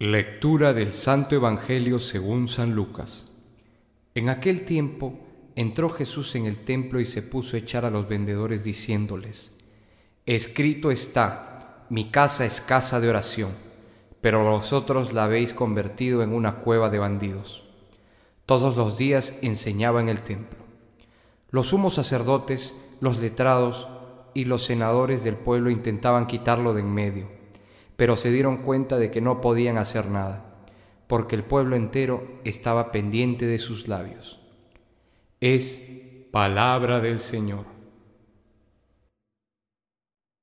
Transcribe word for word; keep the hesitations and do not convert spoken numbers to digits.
Lectura del Santo Evangelio según San Lucas. En aquel tiempo entró Jesús en el templo y se puso a echar a los vendedores diciéndoles: Escrito está, mi casa es casa de oración, pero vosotros la habéis convertido en una cueva de bandidos. Todos los días enseñaba en el templo. Los sumos sacerdotes, los letrados y los senadores del pueblo intentaban quitarlo de en medio, pero se dieron cuenta de que no podían hacer nada, porque el pueblo entero estaba pendiente de sus labios. Es palabra del Señor.